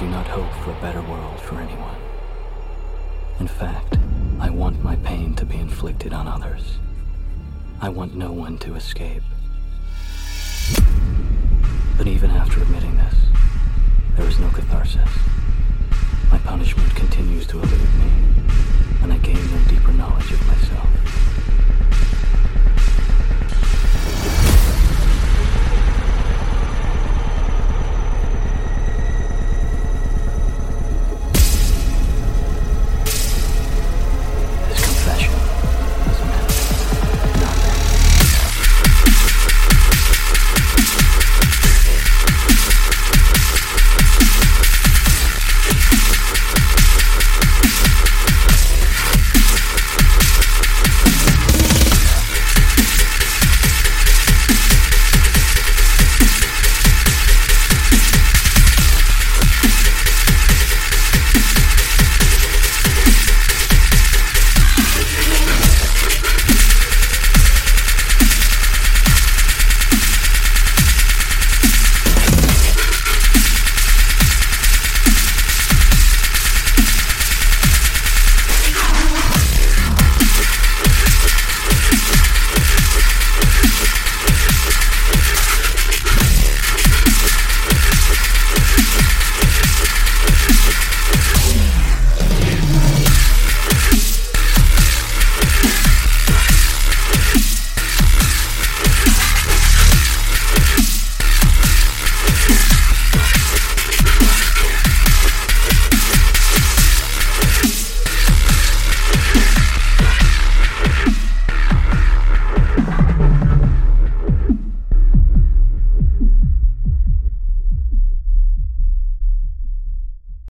do not hope for a better world for anyone. In fact, I want my pain to be inflicted on others. I want no one to escape. But even after admitting this, there is no catharsis. My punishment continues to elude me, and I gain no deeper knowledge of myself.